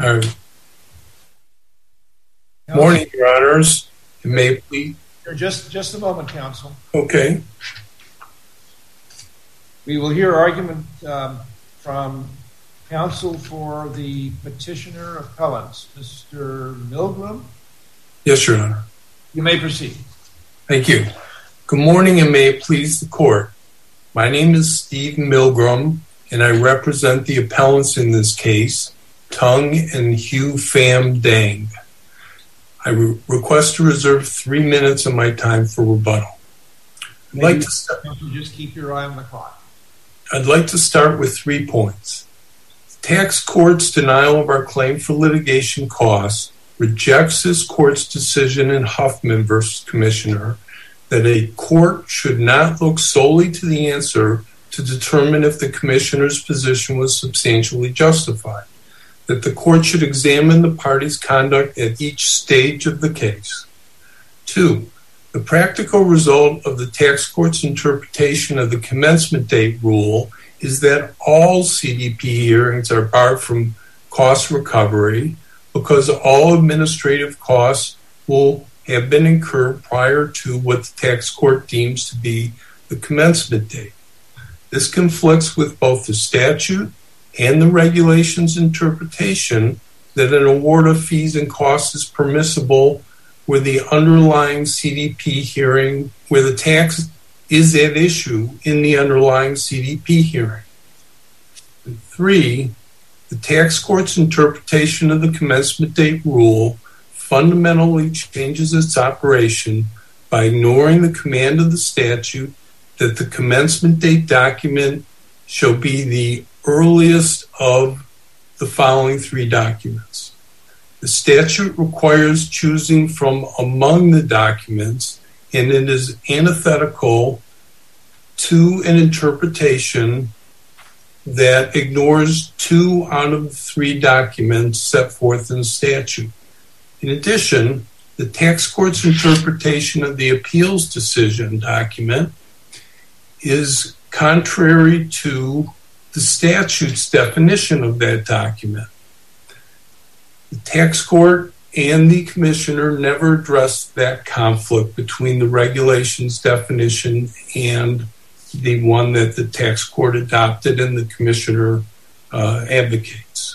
Morning, Your Honors. You may please. Just a moment, counsel. Okay. We will hear argument from counsel for the petitioner appellants, Mr. Milgram. Yes, Your Honor. You may proceed. Thank you. Good morning, and may it please the court. My name is Steve Milgram, and I represent the appellants in this case, Tung and Hugh Pham Dang. I request to reserve 3 minutes of my time for rebuttal. Just keep your eye on the clock. I'd like to start with 3 points. The tax court's denial of our claim for litigation costs rejects this court's decision in Huffman v. Commissioner that a court should not look solely to the answer to determine if the commissioner's position was substantially justified, that the court should examine the party's conduct at each stage of the case. 2, the practical result of the tax court's interpretation of the commencement date rule is that all CDP hearings are barred from cost recovery because all administrative costs will have been incurred prior to what the tax court deems to be the commencement date. This conflicts with both the statute and the regulations interpretation that an award of fees and costs is permissible where the underlying CDP hearing, where the tax is at issue in the underlying CDP hearing. And 3, the tax court's interpretation of the commencement date rule fundamentally changes its operation by ignoring the command of the statute that the commencement date document shall be the earliest of the following 3 documents. The statute requires choosing from among the documents, and it is antithetical to an interpretation that ignores 2 out of the 3 documents set forth in the statute. In addition, the tax court's interpretation of the appeals decision document is contrary to the statute's definition of that document. The tax court and the commissioner never addressed that conflict between the regulations definition and the one that the tax court adopted and the commissioner advocates.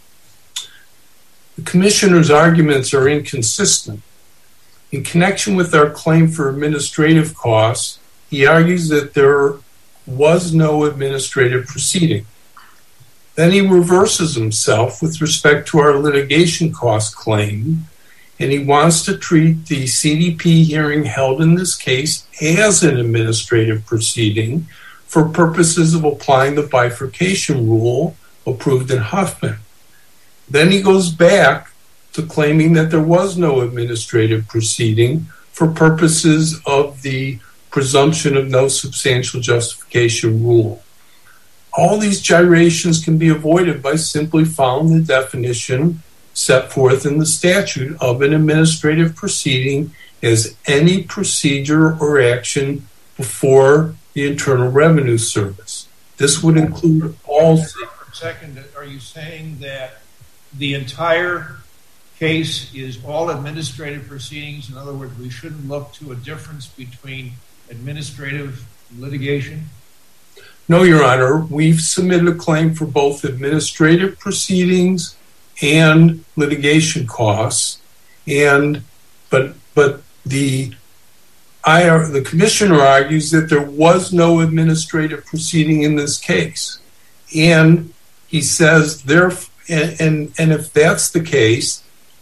The commissioner's arguments are inconsistent. In connection with our claim for administrative costs, he argues that there was no administrative proceeding. Then he reverses himself with respect to our litigation cost claim, and he wants to treat the CDP hearing held in this case as an administrative proceeding for purposes of applying the bifurcation rule approved in Huffman. Then he goes back to claiming that there was no administrative proceeding for purposes of the presumption of no substantial justification rule. All these gyrations can be avoided by simply following the definition set forth in the statute of an administrative proceeding as any procedure or action before the Internal Revenue Service. This would include all... Second, are you saying that the entire case is all administrative proceedings? In other words, we shouldn't look to a difference between administrative litigation? No, Your Honor. We've submitted a claim for both administrative proceedings and litigation costs, but the commissioner argues that there was no administrative proceeding in this case, and he says and if that's the case,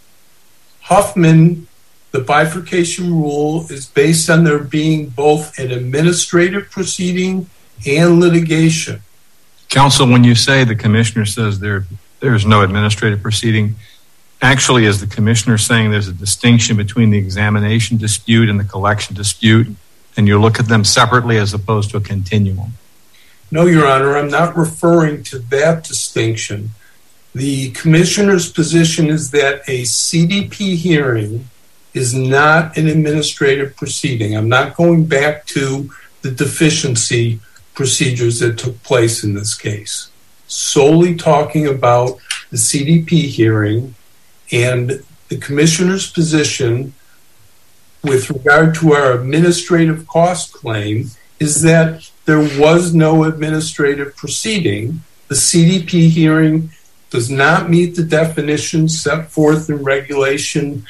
Huffman, the bifurcation rule is based on there being both an administrative proceeding and litigation. Counsel, when you say the commissioner says there's no administrative proceeding, actually is the commissioner saying there's a distinction between the examination dispute and the collection dispute, and you look at them separately as opposed to a continuum? No, Your Honor, I'm not referring to that distinction. The commissioner's position is that a CDP hearing is not an administrative proceeding. I'm not going back to the deficiency procedures that took place in this case. Solely talking about the CDP hearing, and the commissioner's position with regard to our administrative cost claim is that there was no administrative proceeding. The CDP hearing does not meet the definition set forth in Regulation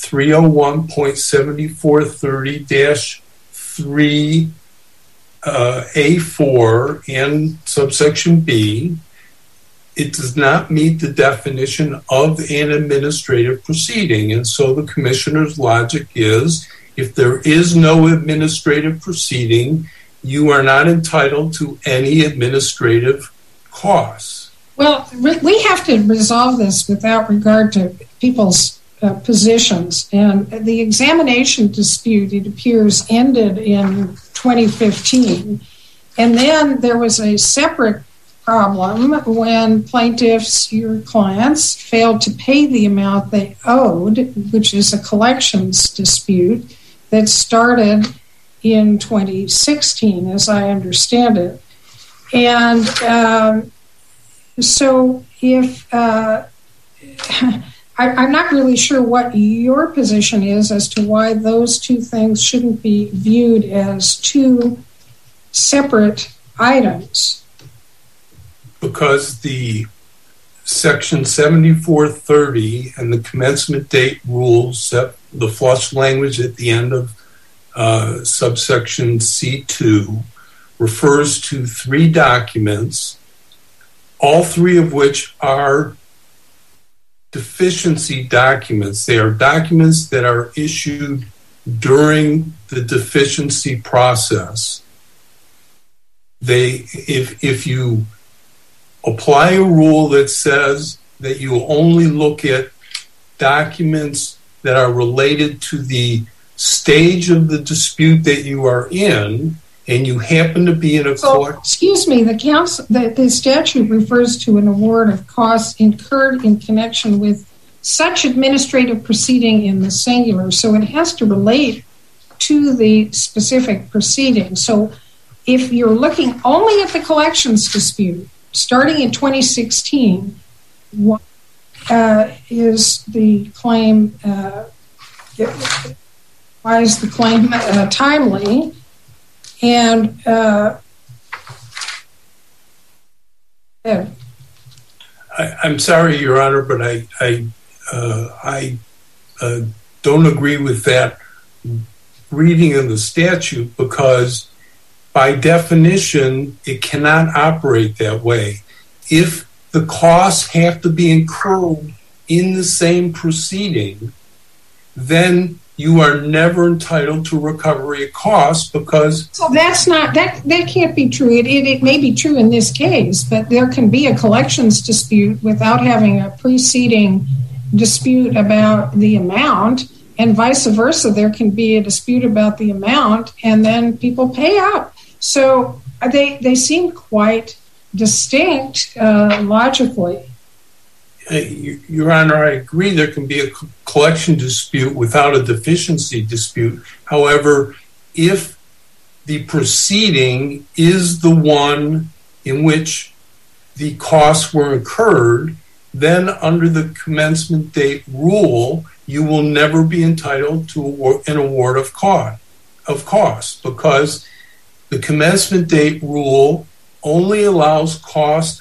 301.7430-3A4 and subsection B. It does not meet the definition of an administrative proceeding. And so the commissioner's logic is, if there is no administrative proceeding, you are not entitled to any administrative costs. Well, we have to resolve this without regard to people's positions. And the examination dispute, it appears, ended in 2015. And then there was a separate problem when plaintiffs, your clients, failed to pay the amount they owed, which is a collections dispute that started in 2016, as I understand it. And so if I'm not really sure what your position is as to why those two things shouldn't be viewed as two separate items. Because the Section 7430 and the commencement date rules set the flush language at the end of subsection C2 refers to three documents, all three of which are deficiency documents. They are documents that are issued during the deficiency process. If you apply a rule that says that you only look at documents that are related to the stage of the dispute that you are in, and you happen to be in a court. Excuse me, the statute refers to an award of costs incurred in connection with such administrative proceeding in the singular, so it has to relate to the specific proceeding. So if you're looking only at the collections dispute, starting in 2016, what is the claim? Why is the claim timely? And I'm sorry, Your Honor, but I don't agree with that reading of the statute, because by definition, it cannot operate that way. If the costs have to be incurred in the same proceeding, then you are never entitled to recovery of costs, because... So that's not, that can't be true. It may be true in this case, but there can be a collections dispute without having a preceding dispute about the amount, and vice versa. There can be a dispute about the amount, and then people pay up. So they seem quite distinct logically. Your Honor, I agree there can be a collection dispute without a deficiency dispute. However, if the proceeding is the one in which the costs were incurred, then under the commencement date rule, you will never be entitled to an award of costs, because the commencement date rule only allows costs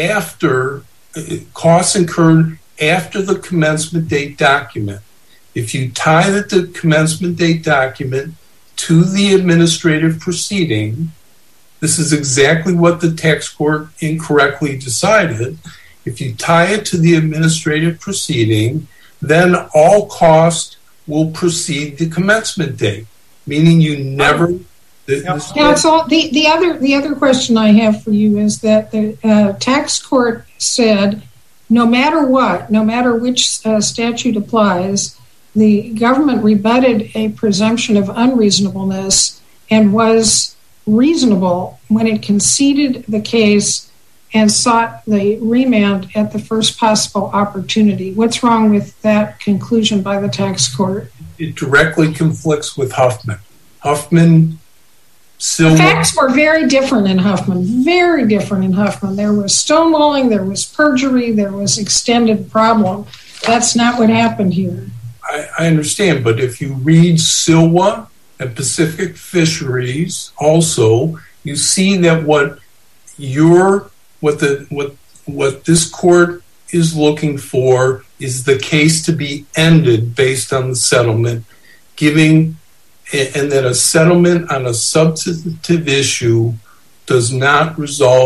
incurred after the commencement date document. If you tie the commencement date document to the administrative proceeding, this is exactly what the tax court incorrectly decided. If you tie it to the administrative proceeding, then all costs will precede the commencement date, meaning you never... Counsel, the other question I have for you is that the tax court said no matter what, no matter which statute applies, the government rebutted a presumption of unreasonableness and was reasonable when it conceded the case and sought the remand at the first possible opportunity. What's wrong with that conclusion by the tax court? It directly conflicts with Huffman. Huffman The facts were very different in Huffman, very different in Huffman. There was stonewalling, there was perjury, there was extended problem. That's not what happened here. I understand, but if you read Silwa and Pacific Fisheries also, you see that what this court is looking for is the case to be ended based on the settlement, and that a settlement on a substantive issue does not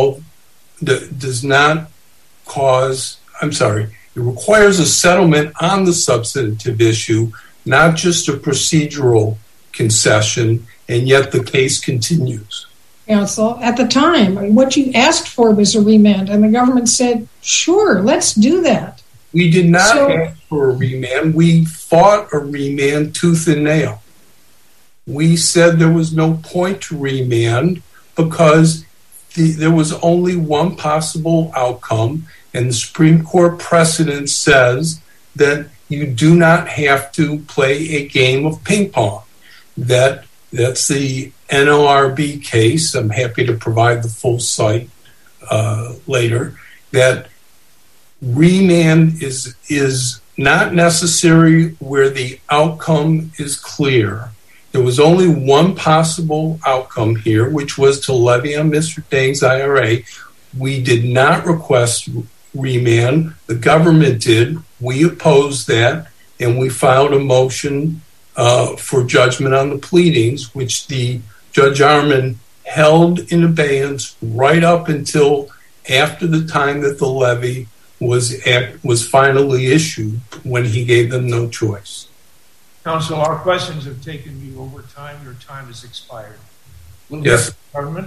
it requires a settlement on the substantive issue, not just a procedural concession, and yet the case continues. Counsel, at the time, what you asked for was a remand, and the government said, sure, let's do that. We did not ask for a remand. We fought a remand tooth and nail. We said there was no point to remand because there was only one possible outcome, and the Supreme Court precedent says that you do not have to play a game of ping pong. That's the NLRB case. I'm happy to provide the full site later. That remand is not necessary where the outcome is clear. There was only one possible outcome here, which was to levy on Mr. Dang's IRA. We did not request remand. The government did. We opposed that, and we filed a motion for judgment on the pleadings, which the Judge Arman held in abeyance right up until after the time that the levy was finally issued, when he gave them no choice. Counsel, our questions have taken you over time. Your time has expired. Yes. Government.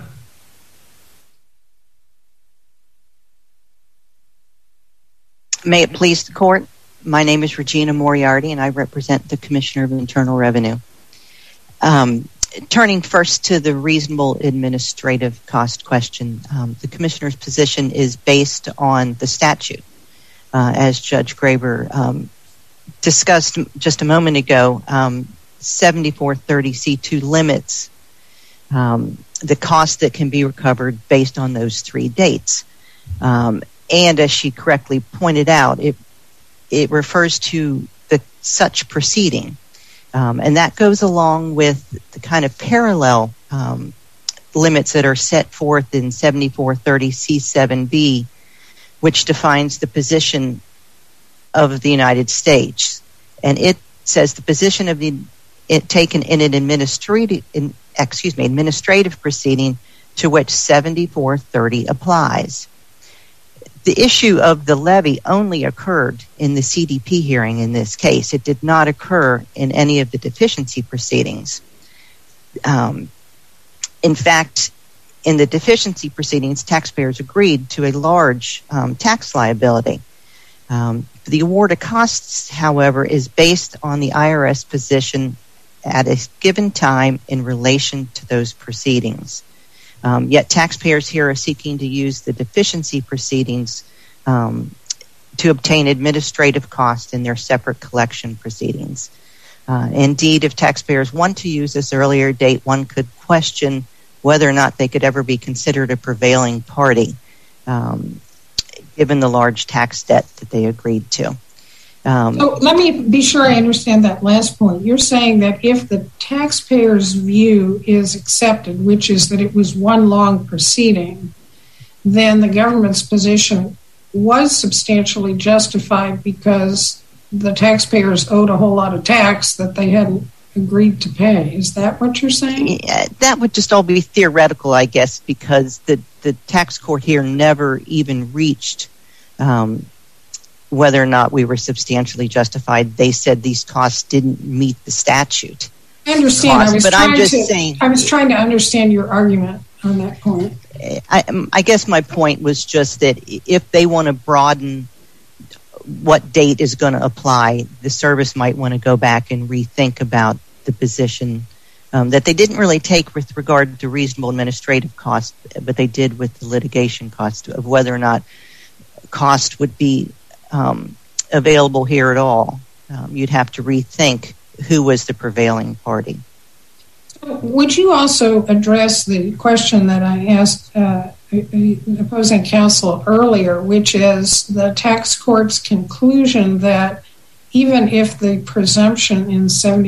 May it please the court. My name is Regina Moriarty, and I represent the Commissioner of Internal Revenue. Turning first to the reasonable administrative cost question, the Commissioner's position is based on the statute. As Judge Graber discussed just a moment ago, 7430C2 limits the cost that can be recovered based on those three dates. And as she correctly pointed out, it refers to such proceeding. And that goes along with the kind of parallel limits that are set forth in 7430C7B, which defines the position of the United States. And it says the position of taken in an administrative proceeding to which 7430 applies. The issue of the levy only occurred in the CDP hearing in this case. It did not occur in any of the deficiency proceedings. In fact, in the deficiency proceedings, taxpayers agreed to a large tax liability. The award of costs, however, is based on the IRS position at a given time in relation to those proceedings. Yet taxpayers here are seeking to use the deficiency proceedings to obtain administrative costs in their separate collection proceedings. Indeed, if taxpayers want to use this earlier date, one could question whether or not they could ever be considered a prevailing party, given the large tax debt that they agreed to. So let me be sure I understand that last point. You're saying that if the taxpayer's view is accepted, which is that it was one long proceeding, then the government's position was substantially justified because the taxpayers owed a whole lot of tax that they hadn't agreed to pay. Is that what you're saying? Yeah, that would just all be theoretical, I guess, because the tax court here never even reached whether or not we were substantially justified. They said these costs didn't meet the statute. I understand. I was trying to understand your argument on that point. I guess my point was just that if they want to broaden what date is going to apply, the service might want to go back and rethink about the position that they didn't really take with regard to reasonable administrative costs, but they did with the litigation cost of whether or not cost would be available here at all. You'd have to rethink who was the prevailing party. Would you also address the question that I asked opposing counsel earlier, which is the tax court's conclusion that even if the presumption in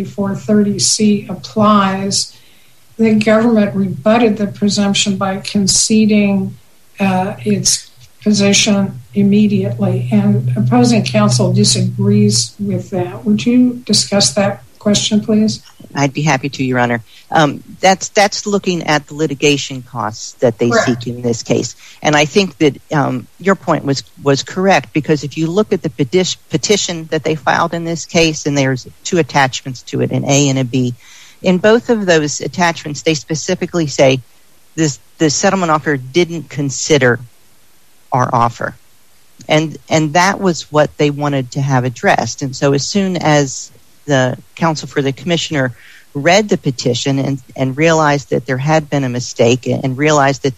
7430C applies, the government rebutted the presumption by conceding its position immediately, and opposing counsel disagrees with that. Would you discuss that question, please? I'd be happy to, Your Honor. That's looking at the litigation costs that they seek in this case. And I think that your point was correct, because if you look at the petition that they filed in this case, and there's two attachments to it, an A and a B, in both of those attachments, they specifically say the settlement offer didn't consider our offer. And that was what they wanted to have addressed. And so as soon as the counsel for the commissioner read the petition and realized that there had been a mistake, and realized that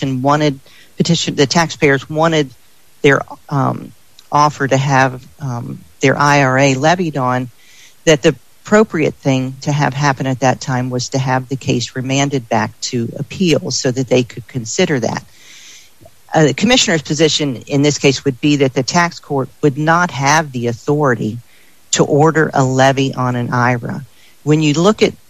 the taxpayers wanted their offer to have their IRA levied on, that the appropriate thing to have happen at that time was to have the case remanded back to appeals so that they could consider that. The commissioner's position in this case would be that the tax court would not have the authority to order a levy on an IRA. When you look at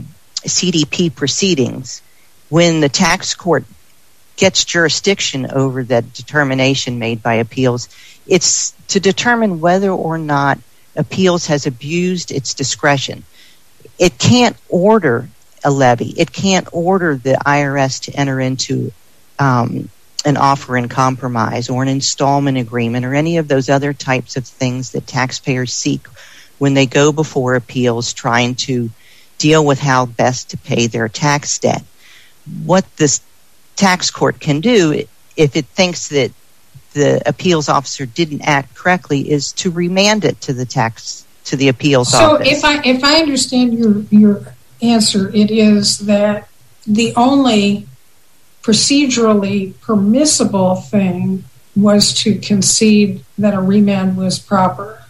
CDP proceedings, when the tax court gets jurisdiction over that determination made by appeals, it's to determine whether or not appeals has abused its discretion. It can't order a levy. It can't order the IRS to enter into an offer in compromise or an installment agreement or any of those other types of things that taxpayers seek when they go before appeals trying to deal with how best to pay their tax debt. What this tax court can do, if it thinks that the appeals officer didn't act correctly, is to remand it to the appeals office. So if I understand your answer, it is that the only procedurally permissible thing was to concede that a remand was proper.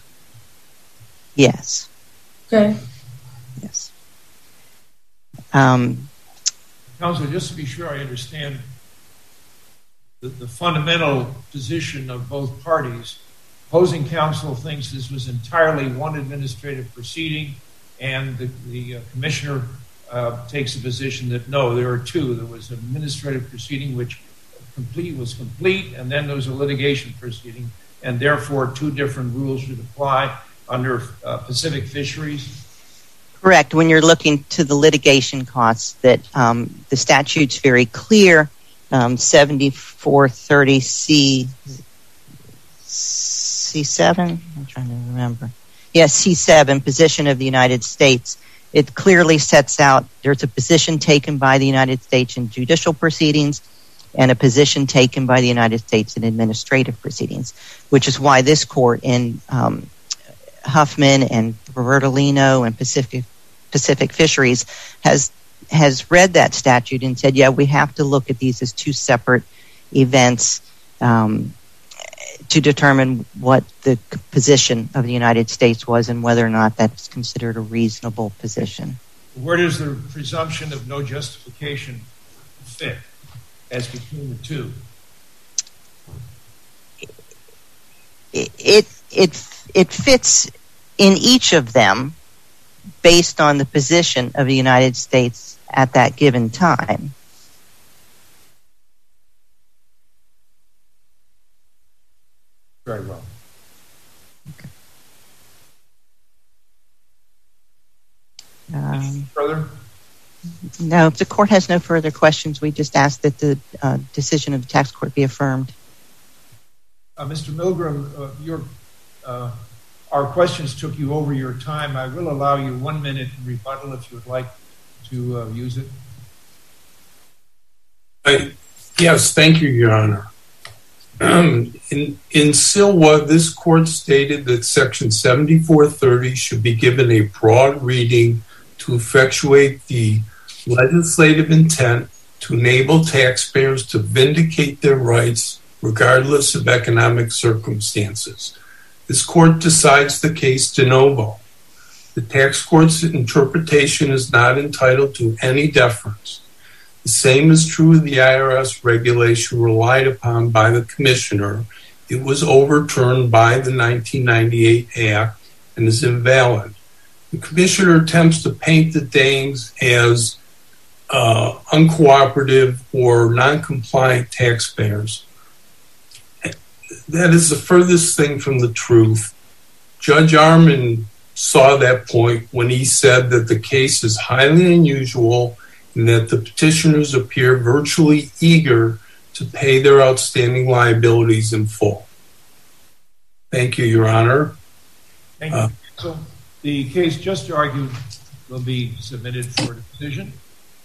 Yes. Okay. Yes. Counselor, just to be sure I understand the fundamental position of both parties, opposing counsel thinks this was entirely one administrative proceeding, and the commissioner takes the position that no, there are two. There was an administrative proceeding which was complete, and then there was a litigation proceeding, and therefore two different rules should apply under Pacific Fisheries. Correct. When you're looking to the litigation costs, that the statute's very clear. 7430 C7. I'm trying to remember. Yes, C7, position of the United States. It clearly sets out there's a position taken by the United States in judicial proceedings and a position taken by the United States in administrative proceedings, which is why this court in Huffman and Bertolino and Pacific Fisheries has read that statute and said, yeah, we have to look at these as two separate events to determine what the position of the United States was and whether or not that's considered a reasonable position. Where does the presumption of no justification fit as between the two? It fits in each of them based on the position of the United States at that given time. Very well. Okay. Further? No, if the court has no further questions, we just ask that the decision of the tax court be affirmed. Mr. Milgram, our questions took you over your time. I will allow you 1 minute in rebuttal if you would like to use it. Yes, thank you, Your Honor. In Silwa, this court stated that Section 7430 should be given a broad reading to effectuate the legislative intent to enable taxpayers to vindicate their rights regardless of economic circumstances. This court decides the case de novo. The tax court's interpretation is not entitled to any deference. The same is true of the IRS regulation relied upon by the Commissioner. It was overturned by the 1998 Act and is invalid. The Commissioner attempts to paint the Danes as uncooperative or non-compliant taxpayers. That is the furthest thing from the truth. Judge Armon saw that point when he said that the case is highly unusual and that the petitioners appear virtually eager to pay their outstanding liabilities in full. Thank you, Your Honor. Thank you. So the case just argued will be submitted for decision.